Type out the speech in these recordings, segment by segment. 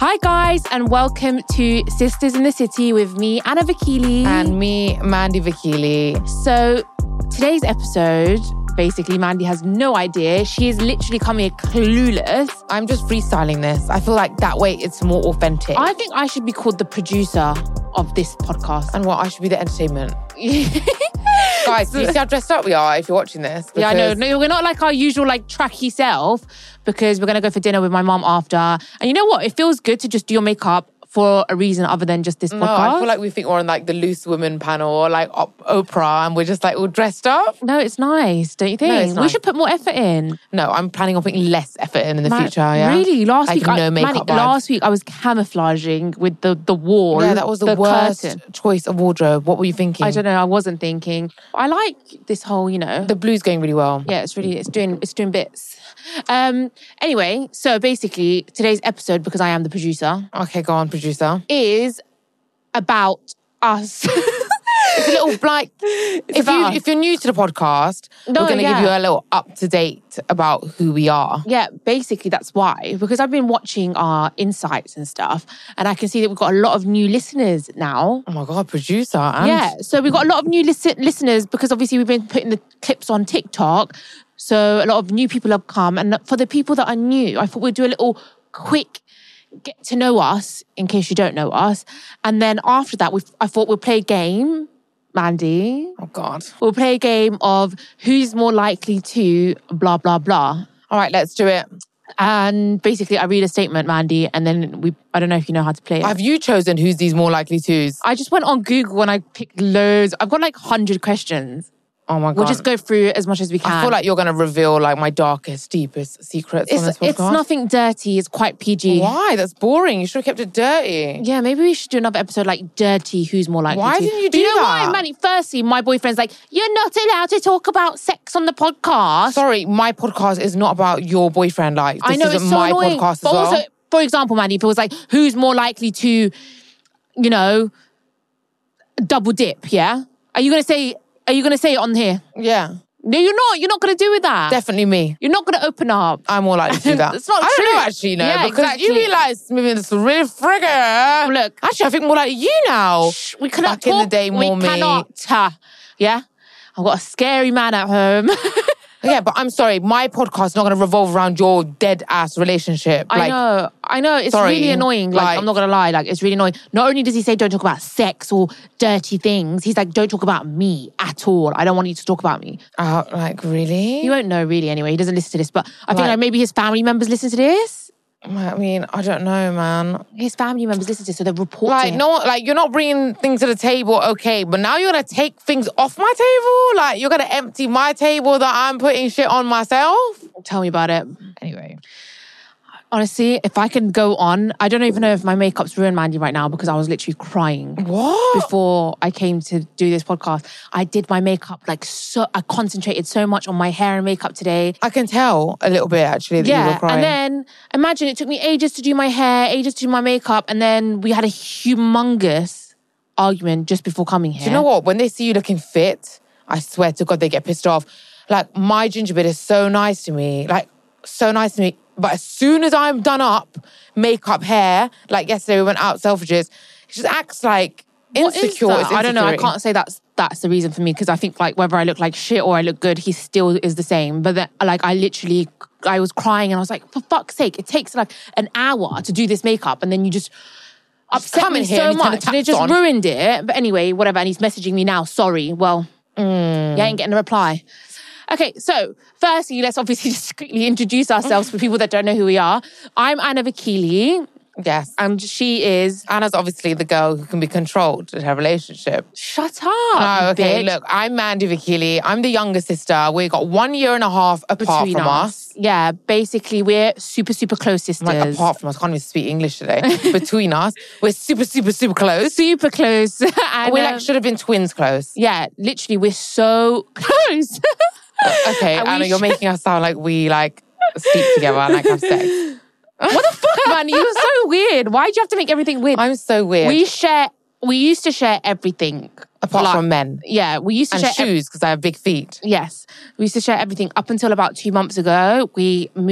Hi guys, and welcome to Sisters in the City with me, Anna Vakili. And me, Mandy Vakili. So today's episode, basically Mandy has no idea. She is literally coming clueless. I'm just freestyling this. I feel like that way it's more authentic. I think I should be called the producer of this podcast. And what, I should be the entertainment. Guys, do you see how dressed up we are if you're watching this? Yeah, I know. No, we're not like our usual tracky self because we're going to go for dinner with my mom after. And you know what? It feels good to just do your makeup for a reason other than just this podcast. No, I feel like we think we're on the Loose Women panel or Oprah and we're just all dressed up. No, it's nice, don't you think? No, it's nice. We should put more effort in. No, I'm planning on putting less effort in the future, yeah? Really? Last week I was camouflaging with the wall. Yeah, that was the worst curtain. choice of wardrobe. What were you thinking? I don't know. I wasn't thinking. I like this whole, The blue's going really well. Yeah, it's doing bits. Anyway, so basically today's episode, because I am the producer. Okay, go on, producer. Is about us. It's a little if you're new to the podcast, we're going to give you a little up-to-date about who we are. Yeah, basically that's why. Because I've been watching our insights and stuff, and I can see that we've got a lot of new listeners now. Oh my God, producer. And yeah, so we've got a lot of new listeners because obviously we've been putting the clips on TikTok. So a lot of new people have come. And for the people that are new, I thought we'd do a little quick get to know us, in case you don't know us. And then after that, I thought we'd play a game, Mandy. Oh God. We'll play a game of who's more likely to blah, blah, blah. All right, let's do it. And basically, I read a statement, Mandy, and then I don't know if you know how to play it. Have you chosen who's these more likely tos? I just went on Google and I picked loads. I've got 100 questions. Oh my God. We'll just go through as much as we can. I feel like you're going to reveal my darkest, deepest secrets on this podcast. It's nothing dirty. It's quite PG. Why? That's boring. You should have kept it dirty. Yeah, maybe we should do another episode dirty, who's more likely to. Why didn't you do that? You know that? why, Manny? Firstly, my boyfriend's you're not allowed to talk about sex on the podcast. Sorry, my podcast is not about your boyfriend. This I know, isn't it's so my annoying. podcast But as well. also, for example, Manny, if it was who's more likely to, double dip, yeah? Are you going to say it on here? Yeah. No, you're not. You're not going to do with that. Definitely me. You're not going to open up. I'm more likely to do that. It's not I true. don't know actually, Yeah, because exactly. you realize maybe this really frigger. Look. Actually, I think more like you now. We cannot Back in the day, more we me. cannot. Yeah? I've got a scary man at home. Yeah, but I'm sorry, my podcast is not going to revolve around your dead-ass relationship. I know. It's really annoying. I'm not going to lie. It's really annoying. Not only does he say don't talk about sex or dirty things, he's don't talk about me at all. I don't want you to talk about me. Really? You won't know really anyway. He doesn't listen to this. But I think maybe his family members listen to this. I mean, I don't know, man. His family members listen to this, so they're reporting. You're not bringing things to the table, okay, but now you're going to take things off my table? You're going to empty my table that I'm putting shit on myself? Tell me about it. Anyway. Honestly, if I can go on, I don't even know if my makeup's ruined, Mandy, right now because I was literally crying. What? Before I came to do this podcast. I did my makeup I concentrated so much on my hair and makeup today. I can tell a little bit actually that you were crying. And then imagine it took me ages to do my hair, ages to do my makeup, and then we had a humongous argument just before coming here. Do you know what? When they see you looking fit, I swear to God, they get pissed off. My ginger bit is so nice to me. So nice to me. But as soon as I'm done up, makeup, hair, yesterday we went out Selfridges, it just acts insecure. I don't know. I can't say that's the reason for me because I think whether I look like shit or I look good, he still is the same. But then, I was crying and I was like, for fuck's sake, it takes an hour to do this makeup and then you just upset me so much and it just ruined it. But anyway, whatever. And he's messaging me now. Sorry. Well, you ain't getting a reply. Okay, so firstly, let's obviously just quickly introduce ourselves for people that don't know who we are. I'm Anna Vakili. Yes. And she is... Anna's obviously the girl who can be controlled in her relationship. Shut up, Oh, okay. bitch. Look, I'm Mandy Vakili. I'm the younger sister. We got 1.5 years apart Between from us. Yeah, basically we're super, super close sisters. Apart from us. I can't even speak English today. Between us. We're super, super, super close. Super close. And, we should have been twins close. Yeah, literally we're so close. Okay, Anna, you're making us sound like we sleep together and have sex. What the fuck, man? You're so weird. Why do you have to make everything weird? I'm so weird. We used to share everything. Apart from men. Yeah, we used to and share... shoes, because I have big feet. Yes. We used to share everything up until about 2 months ago. We moved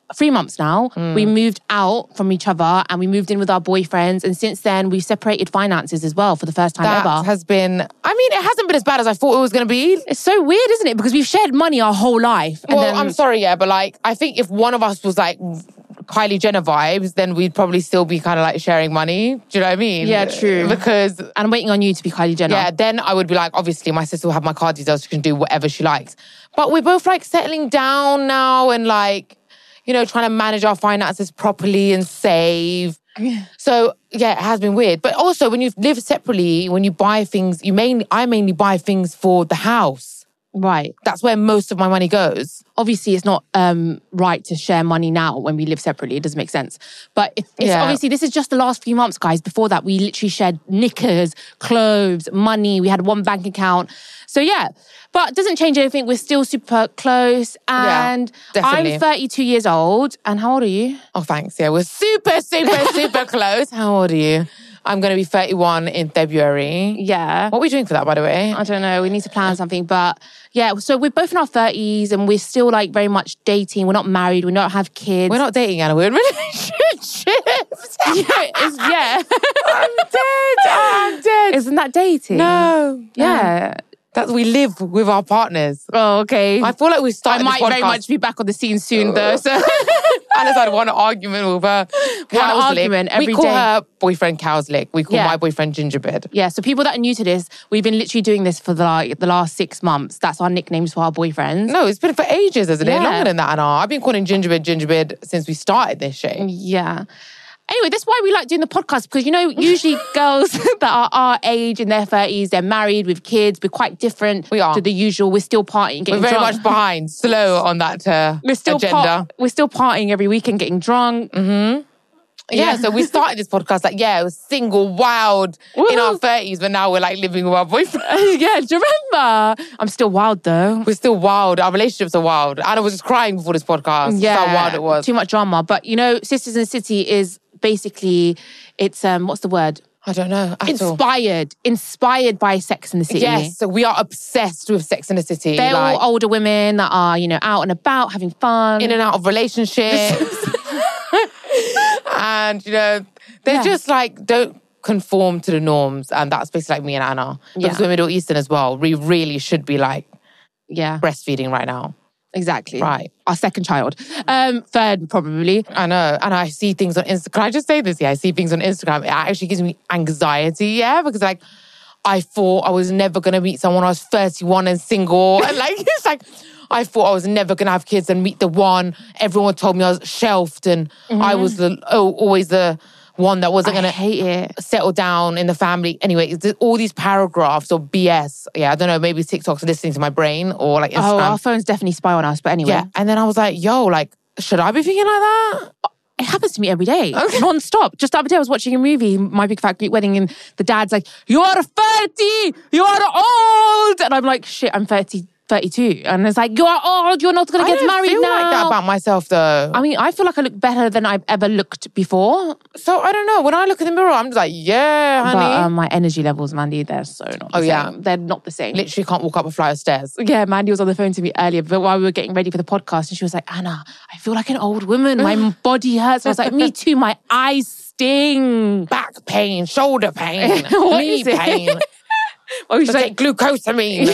3 months now. We moved out from each other and we moved in with our boyfriends. And since then, we've separated finances as well for the first time ever. Has been, I mean, it hasn't been as bad as I thought it was going to be. It's so weird, isn't it? Because we've shared money our whole life. And Well, I'm sorry, yeah, but like, I think if one of us was like Kylie Jenner vibes, then we'd probably still be kind of like sharing money. Do you know what I mean? Yeah, true. Because And I'm waiting on you to be Kylie Jenner. yeah, then I would be like, obviously, my sister will have my card details. She can do whatever she likes. But we're both like settling down now and like, you know, trying to manage our finances properly and save. So yeah, it has been weird. But also, when you live separately, when you buy things, I mainly buy things for the house. Right. That's where most of my money goes. Obviously, it's not right to share money now when we live separately. It doesn't make sense. But it's obviously, this is just the last few months, guys. Before that, we literally shared knickers, clothes, money. We had one bank account. So yeah, but it doesn't change anything. We're still super close. And definitely. I'm 32 years old. And how old are you? Oh, thanks. Yeah, we're super, super, super close. How old are you? I'm going to be 31 in February. Yeah. What are we doing for that, by the way? I don't know. We need to plan something. But yeah, so we're both in our 30s and we're still like very much dating. We're not married. We don't have kids. We're not dating, Anna. We're in relationships. yeah. I'm dead. Isn't that dating? No. Yeah. We live with our partners. Oh, okay. I feel like we I started might this very podcast. much be back on the scene soon, though. So Anna's had one argument with her. argument every We call day. her boyfriend Cow's Lick. We call Yeah. my boyfriend Gingerbread. yeah, so people that are new to this, we've been literally doing this for the last 6 months. That's our nicknames for our boyfriends. No, it's been for ages, isn't it? Yeah. Longer than that, Anna. I've been calling Gingerbread since we started this shit. Yeah. Anyway, that's why we like doing the podcast because, you know, usually girls that are our age in their 30s, they're married with kids. We're quite different We are. to the usual. We're still partying, getting We're very drunk. much behind, slow on that We're still agenda. we're still partying every weekend, getting drunk. Yeah, so we started this podcast like, it was single, wild, in our 30s, but now we're like living with our boyfriend. Yeah, do you remember? I'm still wild though. We're still wild. Our relationships are wild. Anna was just crying before this podcast. Yeah, That's how wild it was. Too much drama. But you know, Sisters in the City is basically, it's what's the word? I don't know at all. Inspired by Sex in the City. Yes, so we are obsessed with Sex and the City. They're like, all older women that are, you know, out and about, having fun. in and out of relationships. And, you know, they're just like, don't conform to the norms. And that's basically like me and Anna. Because we're Middle Eastern as well. We really should be like Yeah, breastfeeding right now. exactly. Right. Our second child. Third, probably. I know. And I see things on Instagram. Can I just say this? Yeah, I see things on Instagram. It actually gives me anxiety. Yeah, because like, I thought I was never going to meet someone. I was 31 and single. And like, it's like, I thought I was never going to have kids and meet the one. Everyone told me I was shelved and I was always the one that wasn't I going to hate it. settle down in the family. Anyway, it's all these paragraphs or BS. Yeah, I don't know, maybe TikTok's listening to my brain or like Instagram. Oh, our phones definitely spy on us. But anyway. Yeah, and then I was like, yo, like, should I be thinking like that? It happens to me every day, non-stop. Just the other day, I was watching a movie, My Big Fat Greek Wedding, and the dad's like, "You are 30, you are old," and I'm like, "Shit, I'm 32," and it's like, "You are old. You're not gonna get married I don't now." feel like that about myself, though. I mean, I feel like I look better than I've ever looked before. So I don't know. When I look in the mirror, I'm just like, yeah, honey. But my energy levels, Mandy, they're so not the same. They're not the same. Literally can't walk up a flight of stairs. Yeah, Mandy was on the phone to me earlier, but while we were getting ready for the podcast, and she was like, "Anna, I feel like an old woman. My body hurts." I was like, "Me too. My eyes sting." Back pain, shoulder pain, What knee is it? pain. Well, she's Just take glucosamine.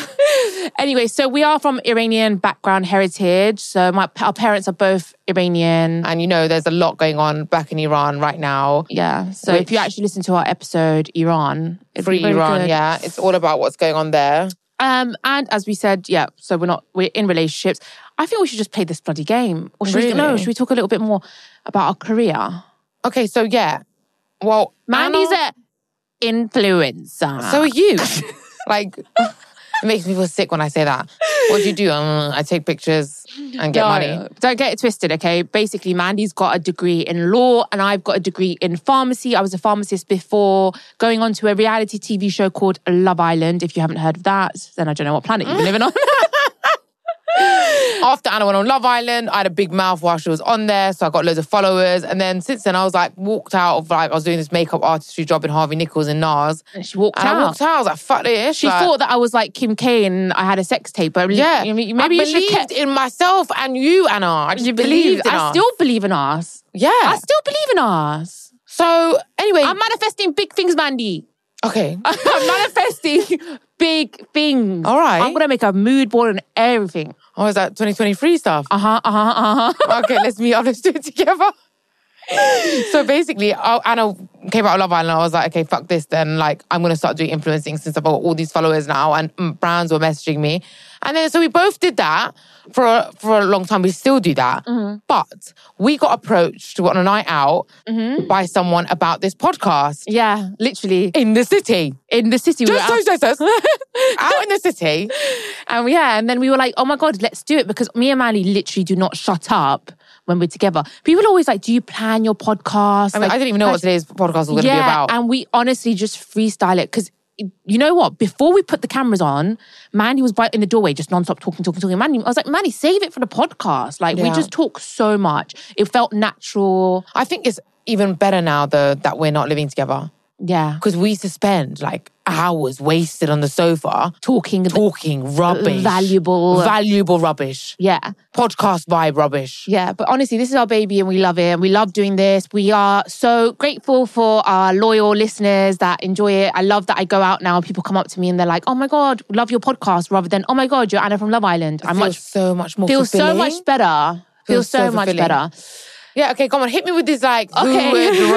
Anyway, so we are from Iranian background heritage. So our parents are both Iranian. And you know, there's a lot going on back in Iran right now. Yeah. So if you actually listen to our episode, Iran, it'd Free be very Iran, good. yeah. It's all about what's going on there. And as we said, yeah, so we're in relationships. I think we should just play this bloody game. Or should should we talk a little bit more about our career? Okay, so yeah. Well, Mandy's Anna, a influencer. so are you. Like, it makes me feel sick when I say that. What do you do? I take pictures and get money. Don't get it twisted, okay? Basically, Mandy's got a degree in law and I've got a degree in pharmacy. I was a pharmacist before going on to a reality TV show called Love Island. If you haven't heard of that, then I don't know what planet you've been living on. After Anna went on Love Island, I had a big mouth while she was on there, so I got loads of followers. And then since then, I was like, walked out of like, I was doing this makeup artistry job in Harvey Nichols and NARS. And she walked And out. I walked out, I was like, fuck this. She thought that I was like Kim K and I had a sex tape. But yeah. maybe I you should believed in myself and you, Anna. I just believed in I us. still believe in us. Yeah. I still believe in us. So, anyway. I'm manifesting big things, Mandy. Okay. I'm manifesting big things. All right. I'm going to make a mood board and everything. Oh, is that 2023 stuff? Okay, let's meet up. Let's do it together. So basically, Anna came out of Love Island. I was like, okay, fuck this then. Like, I'm going to start doing influencing since I've got all these followers now and brands were messaging me. And then, so we both did that for a long time. We still do that. Mm-hmm. But we got approached on a night out by someone about this podcast. Yeah, literally. In the city. In the city. Just out in the city. And then we were like, oh my God, let's do it. Because me and Mandy literally do not shut up when we're together. People are always like, do you plan your podcast? I mean, I didn't even know what today's podcast was going to be about. And we honestly just freestyle it. Because you know what? Before we put the cameras on, Mandy was in the doorway, just nonstop talking. Mandy, I was like, Mandy, save it for the podcast. Like, we just talk so much. It felt natural. I think it's even better now that we're not living together. Yeah. Because we used to spend like hours wasted on the sofa talking rubbish. Valuable rubbish. Yeah. Podcast vibe rubbish. Yeah, but honestly, this is our baby and we love it and we love doing this. We are so grateful for our loyal listeners that enjoy it. I love that I go out now and people come up to me and they're like, oh my God, love your podcast, rather than, oh my God, you're Anna from Love Island. Feels so much more Feels fulfilling. so much better. Feels so much fulfilling. better. Yeah, okay, come on, hit me with this like, Okay.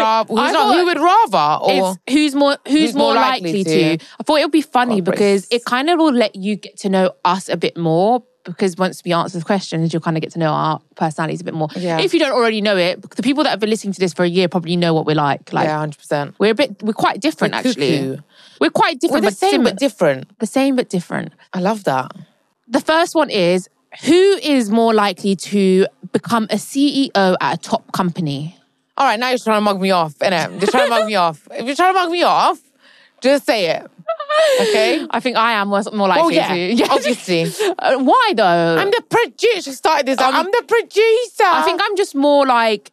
who would rather? Or It's who's more likely to. I thought it would be funny because it kind of will let you get to know us a bit more, because once we answer the questions, you'll kind of get to know our personalities a bit more. Yeah. If you don't already know it, the people that have been listening to this for a year probably know what we're like. Yeah, 100%. We're quite different, actually. Cuckoo. We're quite different, We're the same but different. The same but different. I love that. The first one is, who is more likely to become a CEO at a top company? All right, now you're trying to mug me off, innit? You're trying to mug me off. If you're trying to mug me off, just say it. Okay? I think I am more likely to. Yeah, obviously. Why though? I'm the producer. She started this. I'm the producer. I think I'm just more like,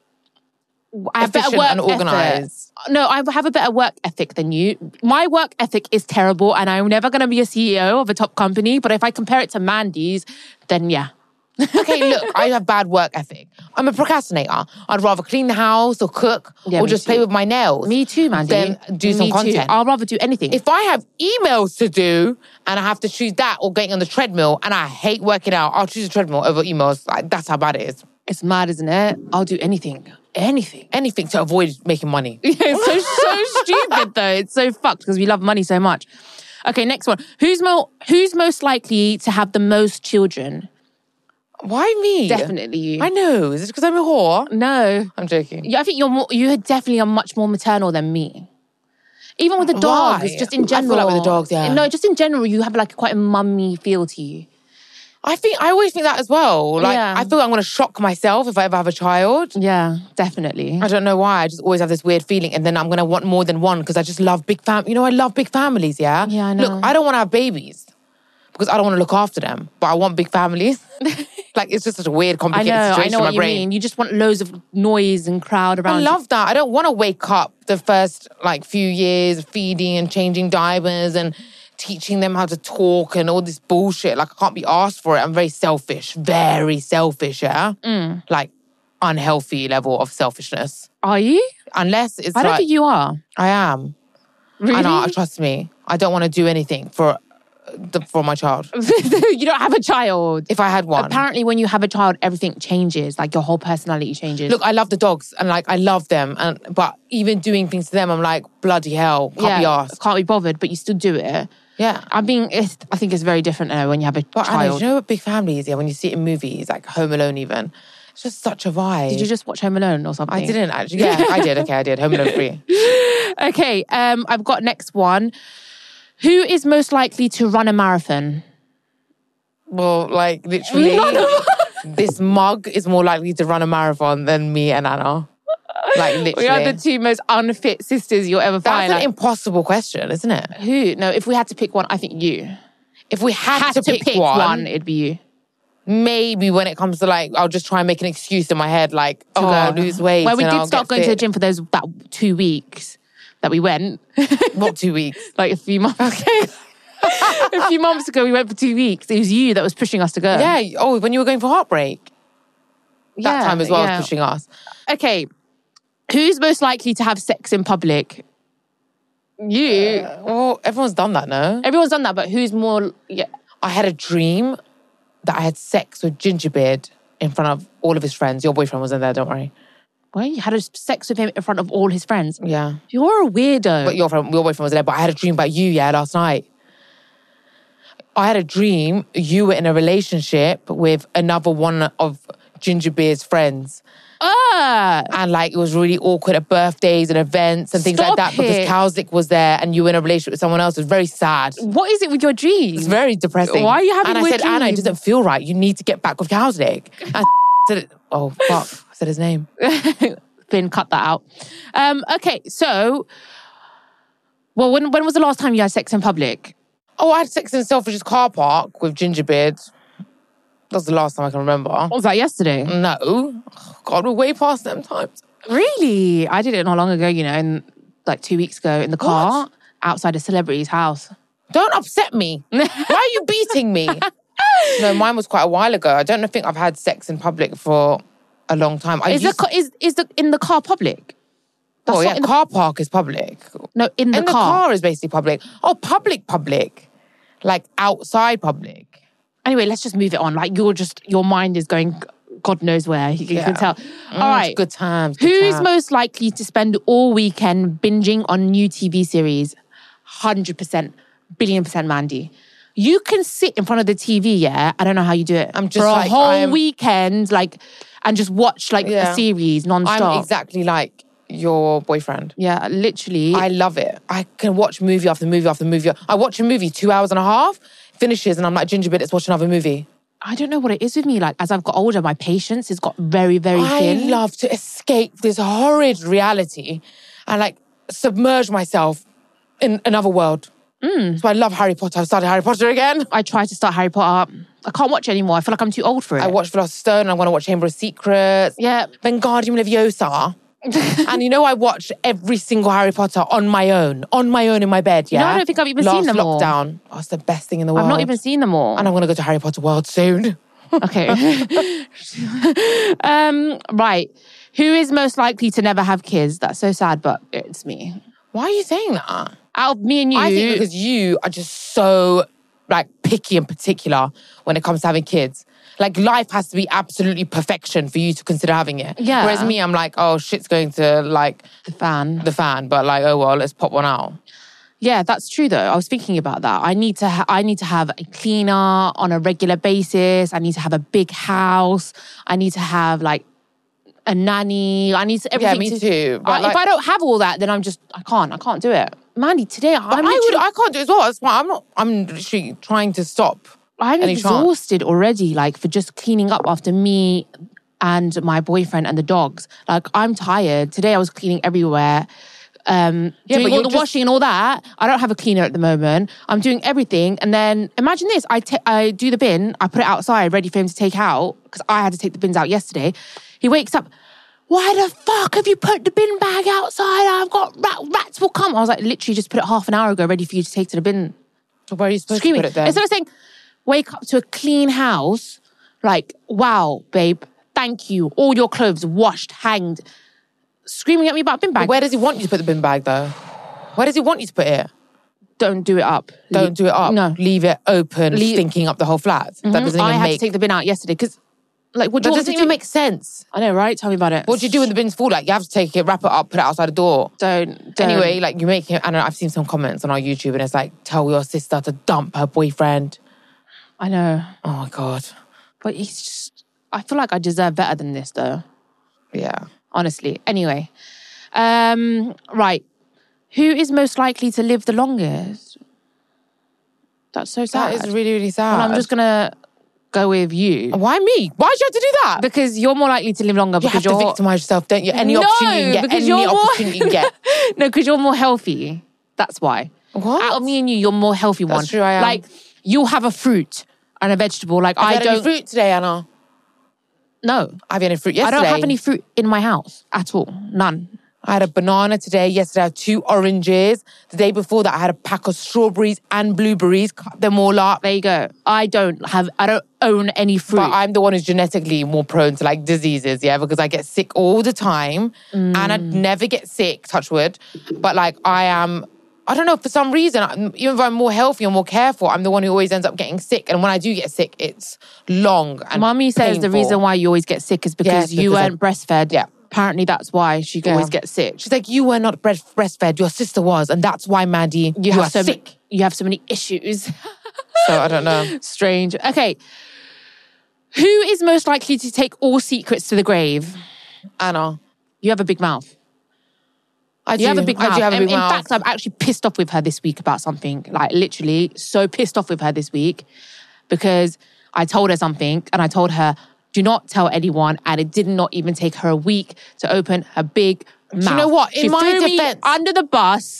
I have better efficient work and organised. No, I have a better work ethic than you. My work ethic is terrible and I'm never going to be a CEO of a top company. But if I compare it to Mandy's, then yeah. Okay, look, I have bad work ethic. I'm a procrastinator. I'd rather clean the house or cook or just play with my nails. Me too, Mandy. Than do some content. I'll rather do anything. If I have emails to do and I have to choose that or getting on the treadmill and I hate working out, I'll choose a treadmill over emails. Like, that's how bad it is. It's mad, isn't it? I'll do anything. Anything to avoid making money. It's so stupid though. It's so fucked because we love money so much. Okay, next one. Who's most likely to have the most children? Why me? Definitely you. I know. Is it because I'm a whore? No. I'm joking. Yeah, I think you definitely are much more maternal than me. Even with the dogs, Why? just in general. I feel like with the dogs, yeah. No, just in general, you have like quite a mummy feel to you. I always think that as well. Like, Yeah. I feel like I'm going to shock myself if I ever have a child. Yeah, definitely. I don't know why. I just always have this weird feeling. And then I'm going to want more than one because I just love big families. You know, I love big families, yeah? Yeah, I know. Look, I don't want to have babies because I don't want to look after them. But I want big families. Like, it's just such a weird, complicated situation I know in what my you brain. mean. You just want loads of noise and crowd around. I love that. I don't want to wake up the first, like, few years feeding and changing diapers and teaching them how to talk and all this bullshit. Like, I can't be asked for it. I'm very selfish, yeah? Like, unhealthy level of selfishness. Are you? Unless it's I don't think you are. I am. Really? I know, trust me. I don't want to do anything for my child. You don't have a child. If I had one. Apparently, when you have a child, everything changes. Like, your whole personality changes. Look, I love the dogs and like I love them, but even doing things to them, I'm like, bloody hell, can't be asked. Can't be bothered, but you still do it. Yeah. I think it's very different when you have a But Anna, child. you know what big family is? Yeah, when you see it in movies, like Home Alone even. It's just such a vibe. Did you just watch Home Alone or something? I didn't actually. Yeah, I did. Okay, I did. Home Alone 3. Okay, I've got next one. Who is most likely to run a marathon? Well, like literally, this mug is more likely to run a marathon than me and Anna. Like literally. We are the two most unfit sisters you'll ever find. That's an impossible question, isn't it? Who? No, if we had to pick one, I think you. If we had to pick one, it'd be you. Maybe when it comes to like, I'll just try and make an excuse in my head, like, To I'll go. lose weight. Well, we and did I'll start get going to the fit. gym for that 2 weeks that we went. What 2 weeks? Like a few months. Okay. A few months ago, we went for 2 weeks. It was you that was pushing us to go. Yeah. Oh, when you were going for heartbreak. That time as well was pushing us. Okay. Who's most likely to have sex in public? You. Well, everyone's done that, no? Everyone's done that, but who's more... Yeah. I had a dream that I had sex with Gingerbeard in front of all of his friends. Your boyfriend wasn't there, don't worry. Well, you had sex with him in front of all his friends. Yeah. You're a weirdo. But your boyfriend wasn't there. But I had a dream about you, last night. I had a dream you were in a relationship with another one of Gingerbeard's friends. And like it was really awkward at birthdays and events and things like that because Kausik was there and you were in a relationship with someone else. It was very sad. What is it with your dreams? It's very depressing. Why are you having And I weird said, Anna, it dreams? doesn't feel right. You need to get back with Kausik. And said, oh, fuck. I said his name. Finn, cut that out. Okay, so... Well, when was the last time you had sex in public? Oh, I had sex in Selfridge's car park with Gingerbeard. That was the last time I can remember. Was that yesterday? No. Oh, God, we're way past them times. Really? I did it not long ago, like 2 weeks ago in the car outside a celebrity's house. Don't upset me. Why are you beating me? No, mine was quite a while ago. I don't think I've had sex in public for a long time. Is the in the car public? Oh yeah, car park is public. No, in the car. The car is basically public. Oh, public. Like outside public. Anyway, let's just move it on. Like your mind is going God knows where. You can tell. All right. Good times. Who's most likely to spend all weekend binging on new TV series? 100%, billion% Mandy. You can sit in front of the TV, I don't know how you do it. I'm just for like, a whole weekend, and just watch a series non-stop. I'm exactly like your boyfriend. Yeah, literally. I love it. I can watch movie after movie after movie. I watch a movie 2 hours and a half, finishes, and I'm like, Gingerbeard, let's watch another movie. I don't know what it is with me. Like, as I've got older, my patience has got very, very thin. I love to escape this horrid reality and submerge myself in another world. So I love Harry Potter. I've started Harry Potter again. I tried to start Harry Potter. I can't watch it anymore. I feel like I'm too old for it. I watched Philosopher's Stone. I want to watch Chamber of Secrets. Yeah. Wingardium Leviosa. And I watched every single Harry Potter on my own in my bed, No, I don't think I've even seen them all. Last lockdown. Oh, it's the best thing in the world. I've not even seen them all. And I'm going to go to Harry Potter World soon. Okay. Right. Who is most likely to never have kids? That's so sad, but it's me. Why are you saying that? Out of me and you. I think because you are just so picky and particular when it comes to having kids. Life has to be absolutely perfection for you to consider having it. Yeah. Whereas me, I'm like, oh, shit's going to the fan. But oh well, let's pop one out. Yeah, that's true though. I was thinking about that. I need to have a cleaner on a regular basis. I need to have a big house. I need to have a nanny. I need to everything. Yeah, me too. But if I don't have all that, then I can't do it. Mandy, today I can't do it as well. That's why I'm literally trying to stop. I'm exhausted already, for just cleaning up after me and my boyfriend and the dogs. I'm tired. Today I was cleaning everywhere. Doing all the washing and all that. I don't have a cleaner at the moment. I'm doing everything. And then imagine this. I do the bin. I put it outside ready for him to take out because I had to take the bins out yesterday. He wakes up. Why the fuck have you put the bin bag outside? I've got rats will come. I was literally just put it half an hour ago ready for you to take to the bin. So where are you supposed to put it then? Instead of saying, wake up to a clean house, wow, babe, thank you. All your clothes washed, hanged. Screaming at me about bin bag. But where does he want you to put the bin bag though? Where does he want you to put it? Don't do it up. Don't do it up. No. Leave it open, stinking up the whole flat. Mm-hmm. That doesn't even I had to take the bin out yesterday because what that doesn't even make sense. I know, right? Tell me about it. What do you do when the bin's full? You have to take it, wrap it up, put it outside the door. Don't. Anyway, you make it. I don't know. I've seen some comments on our YouTube, and it's tell your sister to dump her boyfriend. I know. Oh my God. But he's just. I feel like I deserve better than this, though. Yeah. Honestly. Anyway, right. Who is most likely to live the longest? That's so sad. That is really, really sad. Well, I'm just gonna go with you. Why me? Why did you have to do that? Because you're more likely to live longer. You because have to victimize yourself, don't you? Any opportunity you get. Opportunity you get. No, because you're more healthy. That's why. What? Out of me and you, you're more healthy one. That's true, I am. You'll have a fruit and a vegetable. Like Have I you had any don't. fruit today, Anna? No, Have you had any fruit I yesterday? don't have any fruit in my house at all. None. I had a banana today. Yesterday I had 2 oranges. The day before that I had a pack of strawberries and blueberries. Cut them all up. There you go. I don't own any fruit. But I'm the one who's genetically more prone to like diseases, yeah, because I get sick all the time. And I never get sick, touch wood. But like I don't know, for some reason, even though I'm more healthy and more careful, I'm the one who always ends up getting sick. And when I do get sick, it's long and Mummy says the painful. reason why you always get sick is because you because weren't breastfed. Yeah. Apparently that's why she always gets sick. She's like, you were not breastfed, your sister was. And that's why, Mandy, you are sick. You have so many issues. So I don't know. Strange. Okay. Who is most likely to take all secrets to the grave? Anna. You have a big mouth. I do. You have a big mouth. I do have a big mouth. In fact, I'm actually pissed off with her this week about something. Like literally so pissed off with her this week because I told her something and I told her, do not tell anyone. And it did not even take her a week to open her big mouth. Do you know what? She threw me under the bus.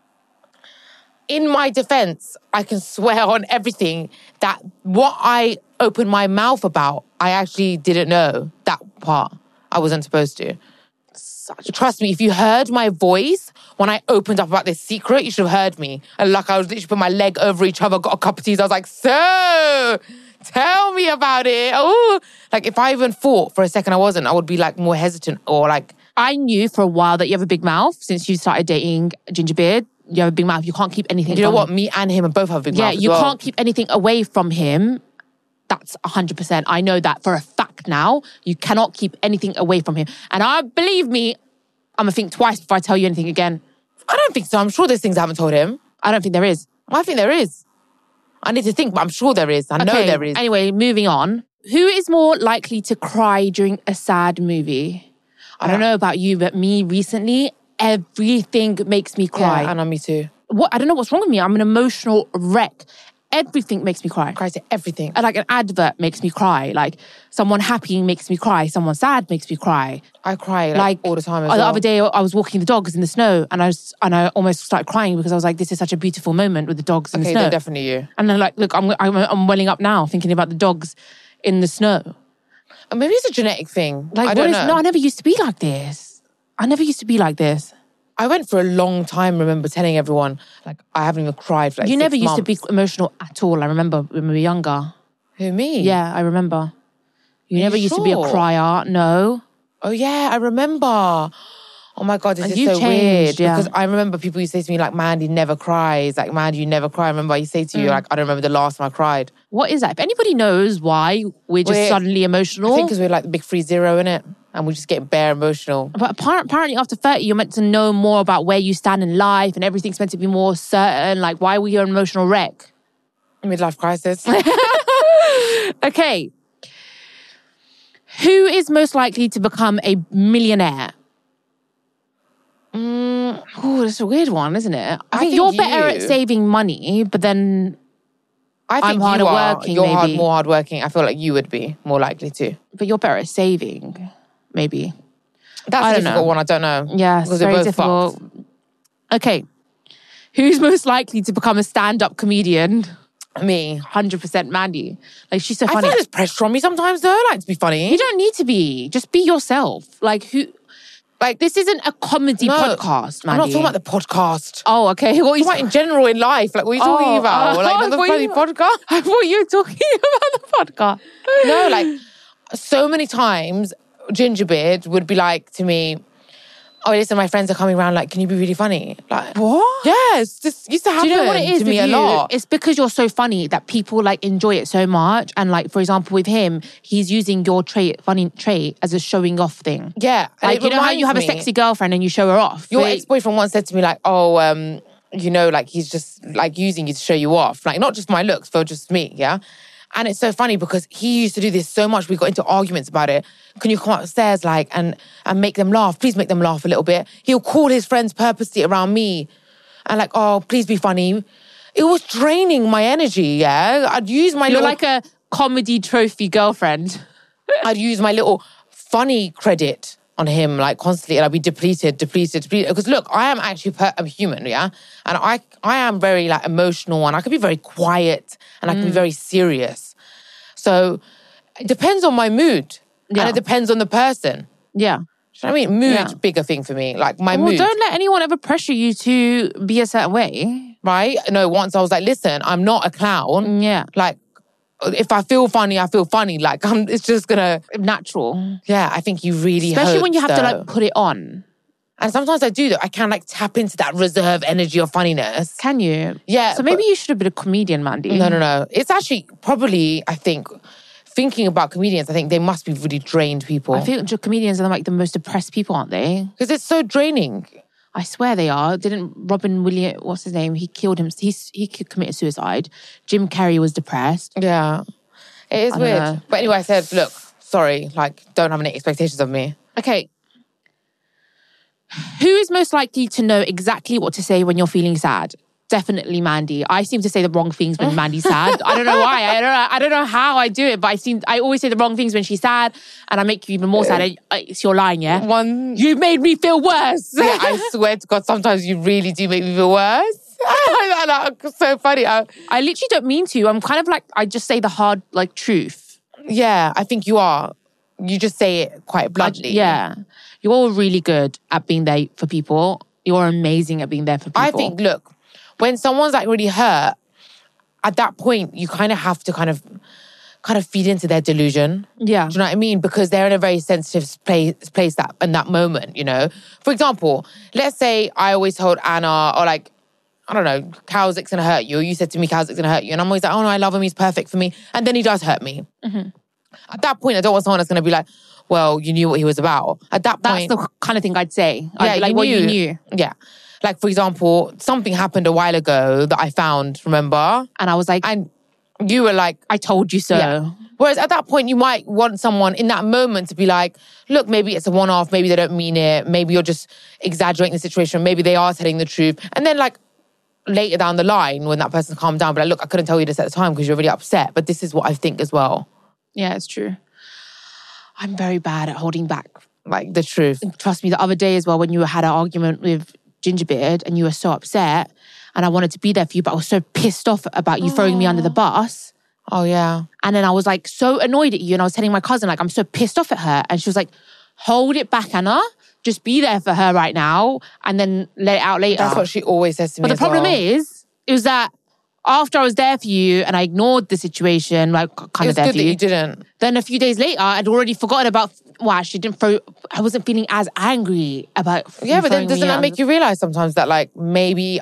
In my defense, I can swear on everything that what I opened my mouth about, I actually didn't know that part. I wasn't supposed to. Trust me, if you heard my voice when I opened up about this secret, you should have heard me. And like I was literally put my leg over each other, got a cup of tea. I was like, so tell me about it. Oh, like if I even thought for a second I wasn't, I would be like more hesitant or like. I knew for a while that you have a big mouth since you started dating Gingerbeard. You have a big mouth. You can't keep anything. You know what? Me and him both have a big mouth. Yeah, you can't keep anything away from him. That's 100%. I know that for a fact now. You cannot keep anything away from him. And believe me, I'm going to think twice before I tell you anything again. I don't think so. I'm sure there's things I haven't told him. I don't think there is. I think there is. I need to think, but I'm sure there is. I know there is. Anyway, moving on. Who is more likely to cry during a sad movie? I don't know about you, but me recently, everything makes me cry. Yeah, Anna, me too. I don't know what's wrong with me. I'm an emotional wreck. Everything makes me cry. I cry to everything. Like an advert makes me cry. Like someone happy makes me cry. Someone sad makes me cry. I cry like all the time as The well. other day I was walking the dogs in the snow and I almost started crying because I was like, this is such a beautiful moment with the dogs in the snow. Okay, definitely you. And then like, look, I'm welling up now thinking about the dogs in the snow. Maybe it's a genetic thing. Like, I don't know. No, I never used to be like this. I went for a long time, remember telling everyone, like, I haven't even cried for like You 6 never used to months. be emotional at all. I remember when we were younger. Who, me? Yeah, I remember. You never used to be a sure? crier. No. Oh, yeah, I remember. Oh, my God, this And is you so changed, weird. yeah. Because I remember people used to say to me, like, Mandy never cries. Like, Mandy, you never cry. I remember I used to say to you, like, I don't remember the last time I cried. What is that? If anybody knows why we're just suddenly emotional. I think because we're like the big 3-0, innit? And we just get bare emotional. But apparently after 30, you're meant to know more about where you stand in life and everything's meant to be more certain. Like, why were you an emotional wreck? Midlife crisis. Okay. Who is most likely to become a millionaire? Oh, that's a weird one, isn't it? I think you're better at saving money, but then I think I'm harder you are. working, You're maybe. more hardworking. I feel like you would be more likely to. but you're better at saving, maybe. That's I a don't difficult know. one. I don't know. Yeah, it's Because they're very both difficult. fucked. Okay. Who's most likely to become a stand-up comedian? Me. 100% Mandy. Like, she's so I funny. feel like there's pressure on me sometimes, though. I like to be funny. You don't need to be. Just be yourself. Like, this isn't a comedy podcast, Mandy. I'm not talking about the podcast. Oh, okay. What are you What in general in life? Like, what are you talking about? Like, not the funny podcast? I thought you were talking about the podcast. No, like, so many times, Gingerbeard would be like to me, oh, listen, my friends are coming around, like, can you be really funny? Like, What? yes, this used to happen Do you know what it is to with me a you? lot. It's because you're so funny that people like enjoy it so much. And like, for example, with him, he's using your funny trait as a showing off thing. Yeah. and Like, it you know how you have a reminds me- sexy girlfriend and you show her off? Your But- ex-boyfriend once said to me, like, oh, you know, like, he's just, like, using you to show you off. Like, not just my looks, for just me, yeah? And it's so funny because he used to do this so much. We got into arguments about it. Can you come upstairs, like, and make them laugh? Please make them laugh a little bit. He'll call his friends purposely around me and like, oh, please be funny. It was draining my energy, yeah? I'd use my You're little... like a comedy trophy girlfriend. I'd use my little funny credit on him, like, constantly, and I'd be depleted. Because look, I am actually I'm human, yeah? And I am very, like, emotional, and I could be very quiet, and I can be very serious. So it depends on my mood. Yeah. And it depends on the person. Yeah. Do you know what I mean? Mood's bigger thing for me. Like my mood. Don't let anyone ever pressure you to be a certain way. Right? No, once I was like, listen, I'm not a clown. Yeah. Like, if I feel funny, I feel funny. Like, it's just gonna... Natural. Yeah, I think you really Especially when you have to like put it on. And sometimes I do that. I can like tap into that reserve energy of funniness. Can you? Yeah. So maybe you should have been a comedian, Mandy. No. It's actually probably, I think, thinking about comedians, I think they must be really drained people. I feel comedians are like the most depressed people, aren't they? Because it's so draining. I swear they are. Didn't Robin Williams, what's his name? He killed him. He committed suicide. Jim Carrey was depressed. Yeah. It is weird. know. But anyway, I said, look, sorry, like, don't have any expectations of me. Okay. Who is most likely to know exactly what to say when you're feeling sad? Definitely Mandy. I seem to say the wrong things when Mandy's sad. I don't know why. I don't know how I do it, but I always say the wrong things when she's sad, and I make you even more sad. It's your line, yeah? You made me feel worse. Yeah, I swear to God, sometimes you really do make me feel worse. That's so funny. I literally don't mean to. I'm kind of like, I just say the hard, like, truth. Yeah, I think you are. You just say it quite bluntly. Yeah. You're really good at being there for people. You're amazing at being there for people. I think, look, when someone's like really hurt, at that point, you kind of have to kind of feed into their delusion. Yeah. Do you know what I mean? Because they're in a very sensitive place that in that moment, you know? For example, let's say I always told Anna, or like, I don't know, Kowzik's gonna hurt you. Or you said to me, Kowzik's gonna hurt you. And I'm always like, oh no, I love him, he's perfect for me. And then he does hurt me. Mm-hmm. At that point, I don't want someone that's gonna be like, well, you knew what he was about. At that point... That's the kind of thing I'd say. Yeah, like, what you knew. Yeah. Like, for example, something happened a while ago that I found, remember? And I was like... And you were like... I told you so. Yeah. Whereas at that point, you might want someone in that moment to be like, look, maybe it's a one-off, maybe they don't mean it, maybe you're just exaggerating the situation, maybe they are telling the truth. And then like, later down the line, when that person's calmed down, but like, look, I couldn't tell you this at the time because you're really upset, but this is what I think as well. Yeah, it's true. I'm very bad at holding back. Like, the truth. Trust me, the other day as well, when you had an argument with Gingerbeard and you were so upset and I wanted to be there for you, but I was so pissed off about you throwing me under the bus. Oh, yeah. And then I was like so annoyed at you and I was telling my cousin, like, I'm so pissed off at her. And she was like, hold it back, Anna. Just be there for her right now and then let it out later. That's what she always says to me. But the problem is that after I was there for you and I ignored the situation, like kind of there for you. It was good that you didn't. Then a few days later, I'd already forgotten about, well, actually didn't throw, I wasn't feeling as angry about Yeah, but then doesn't that make you realise sometimes that like maybe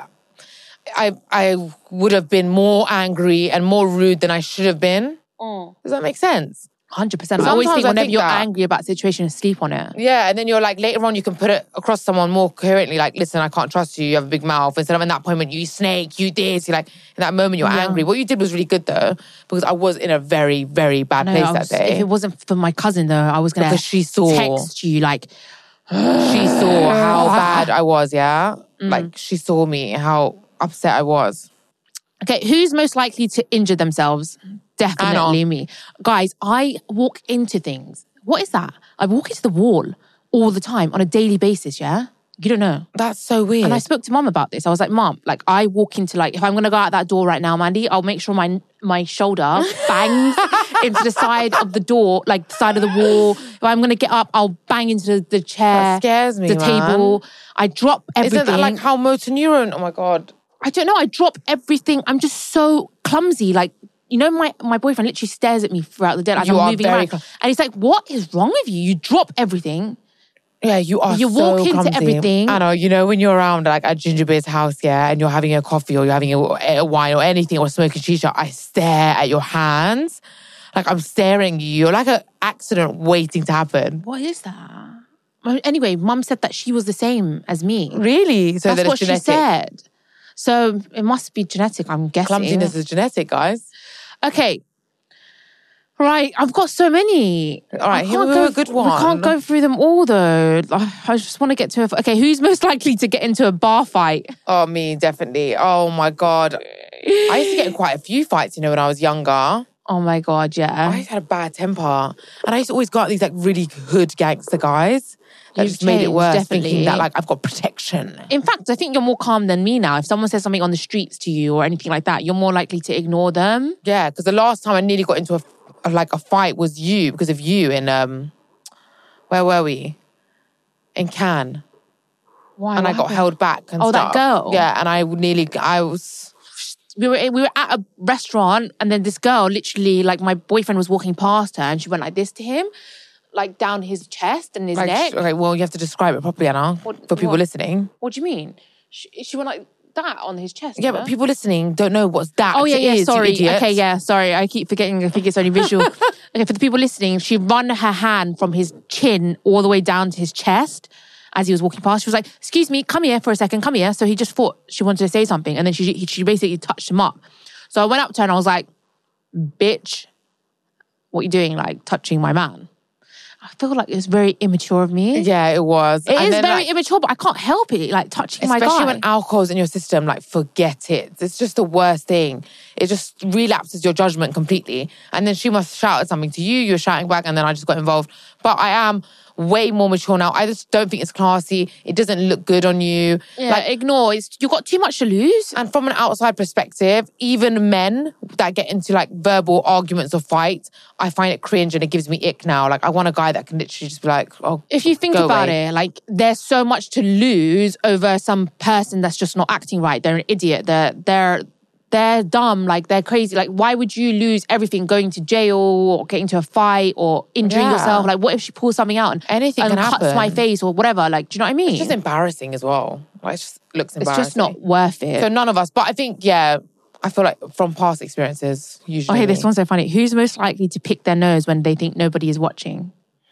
I would have been more angry and more rude than I should have been? Does that make sense? 100%. I always think whenever you're angry about a situation, sleep on it. Yeah, and then you're like, later on you can put it across someone more coherently, like, listen, I can't trust you, you have a big mouth. Instead of in that moment, you snake, you this, you're like, in that moment you're angry. What you did was really good though, because I was in a very, very bad place that day. If it wasn't for my cousin though, I was going to text you like... She saw how bad I was, yeah? Like, she saw me, how upset I was. Okay, who's most likely to injure themselves? Definitely me. Guys, I walk into things. What is that? I walk into the wall all the time on a daily basis, yeah? You don't know. That's so weird. And I spoke to Mum about this. I was like, Mum, like I walk into like, if I'm going to go out that door right now, Mandy, I'll make sure my shoulder bangs into the side of the door, like the side of the wall. If I'm going to get up, I'll bang into the chair. That scares me, the table. I drop everything. Isn't that like how motor neuron? Oh my God. I don't know. I drop everything. I'm just so clumsy. Like, you know, my boyfriend literally stares at me throughout the day. Like I'm moving around. And he's like, what is wrong with you? You drop everything. Yeah, you are You so walk clumsy. into everything. I know, you know, when you're around like at Gingerbeard's house, yeah, and you're having a coffee or you're having a wine or anything or smoking shisha, I stare at your hands. Like I'm staring at you. You're like an accident waiting to happen. What is that? Anyway, Mum said that she was the same as me. Really? So that's what genetic. She said. So it must be genetic, I'm guessing. Clumsiness is genetic, guys. Okay. Right, I've got so many. All right, here we go. A good one. We can't go through them all though. I just want to get to it. Okay, who's most likely to get into a bar fight? Oh, me, definitely. Oh my God. I used to get in quite a few fights, you know, when I was younger. Oh my God, yeah. I had a bad temper. And I used to always go out these like really hood gangster guys. That just made it worse, definitely. thinking that like I've got protection. In fact, I think you're more calm than me now. If someone says something on the streets to you or anything like that, you're more likely to ignore them. Yeah, because the last time I nearly got into a like a fight was you, because of you in, where were we? In Cannes. Why? And What I got happened? held back and Oh, stuff. that girl? Yeah, and I was... We were at a restaurant and then this girl literally, like my boyfriend was walking past her and she went like this to him, like down his chest and his neck. Okay, well, you have to describe it properly, Anna, for people listening. What do you mean? She went like that on his chest. Yeah, but people listening don't know what that Oh, yeah, is, sorry. you idiot. Okay, yeah, sorry. I keep forgetting. I think it's only visual. Okay, for the people listening, she run her hand from his chin all the way down to his chest as he was walking past. She was like, excuse me, come here for a second, come here. So he just thought she wanted to say something. And then she basically touched him up. So I went up to her and I was like, bitch, what are you doing? Like touching my man. I feel like it's very immature of me. Yeah, it was. It is very immature, but I can't help it. Like touching my guy. Especially when alcohol's in your system, like forget it. It's just the worst thing. It just relapses your judgment completely. And then she must shout at something to you, you're shouting back, and then I just got involved. But I am way more mature now. I just don't think it's classy. It doesn't look good on you. Yeah, like, ignore. You've got too much to lose. And from an outside perspective, even men that get into like verbal arguments or fights, I find it cringe and it gives me ick now. Like I want a guy that can literally just be like, oh, if you think about it, like there's so much to lose over some person that's just not acting right. They're an idiot. They're dumb, like they're crazy. Like, why would you lose everything going to jail or getting into a fight or injuring yourself? Like, what if she pulls something out and anything can cuts happen. my face or whatever? Like, do you know what I mean? It's just embarrassing as well. Like, it just looks embarrassing. It's just not worth it. So none of us. But I think, yeah, I feel like from past experiences, usually. Oh, hey, this one's so funny. Who's most likely to pick their nose when they think nobody is watching?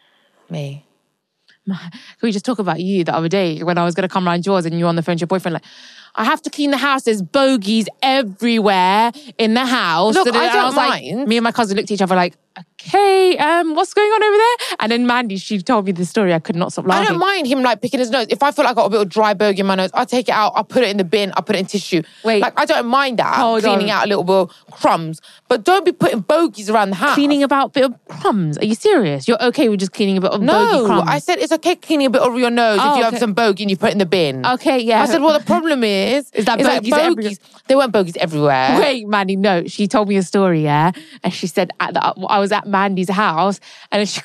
Me. Can we just talk about you the other day when I was going to come around yours and you were on the phone to your boyfriend like, I have to clean the house. There's bogeys everywhere in the house. Look, and I don't mind. mind. Me and my cousin looked at each other like, okay, what's going on over there? And then Mandy, she told me the story. I could not stop laughing. I don't mind him like picking his nose. If I feel like I got a bit of dry bogey in my nose, I'll take it out. I'll put it in the bin. I'll put it in tissue. Wait. Like, I don't mind that. Cleaning out a little bit of crumbs. But don't be putting bogeys around the house. Cleaning about a bit of crumbs. Are you serious? You're okay with just cleaning a bit of bogey crumbs? No, I said it's okay cleaning a bit over your nose if you have some bogey and you put it in the bin. Okay, yeah. I said, well, the problem is that bogeys everywhere? There weren't bogeys everywhere. Wait, Mandy, no. She told me a story, yeah? And she said, I was at Mandy's house and then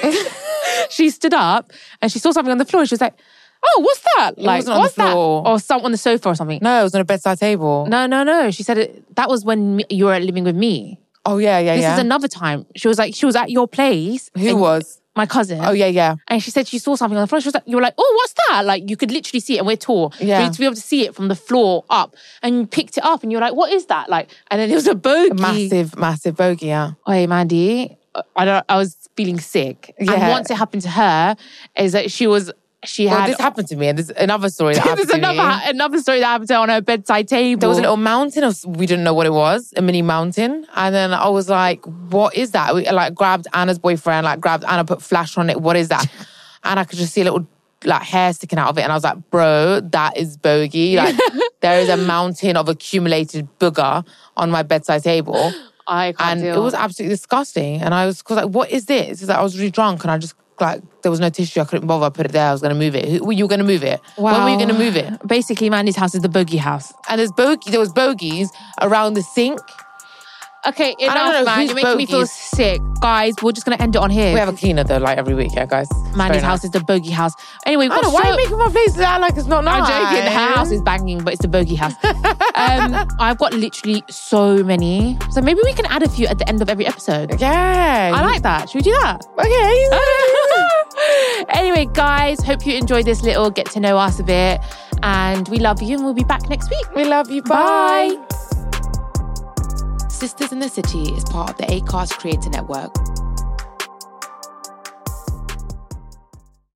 she stood up and she saw something on the floor and she was like, oh, what's that? It wasn't on the floor. Or something on the sofa or something. No, it was on a bedside table. No. She said that was when you were living with me. Oh, yeah. This is another time. She was at your place. Who was? My cousin. Oh, yeah. And she said she saw something on the floor. She was like, you were like, oh, what's that? Like, you could literally see it and we're tall. Yeah. For you to be able to see it from the floor up. And you picked it up and you were like, what is that? Like, and then it was a bogey. Massive bogey, yeah. Hey, Mandy, I was feeling sick. Yeah. And once it happened to her, is that this happened to me, and there's another story that happened to me. There's another story that happened to her on her bedside table. There was a little mountain, we didn't know what it was, a mini mountain. And then I was like, what is that? We grabbed Anna's boyfriend, grabbed Anna, put flash on it. What is that? And I could just see a little hair sticking out of it. And I was like, bro, that is bogey. There is a mountain of accumulated booger on my bedside table. It was absolutely disgusting. And I was like, what is this? It's like I was really drunk and I just there was no tissue. I couldn't bother. I put it there. I was going to move it. You were going to move it. Wow. When were you going to move it? Basically, Mandy's house is the bogey house. And there was bogeys around the sink. Okay, enough, man. You're making me feel sick. Guys, we're just going to end it on here. We have a cleaner though, every week, yeah, guys. Mandy's house is the bogey house. Anyway, why are you making my face sound like it's not nice? I'm joking. Her house is banging, but it's the bogey house. I've got literally so many. So maybe we can add a few at the end of every episode. Yeah. I like that. Should we do that? Okay. Anyway, guys, hope you enjoyed this little get to know us a bit. And we love you and we'll be back next week. We love you. Bye. Sisters in the City is part of the Acast Creator Network.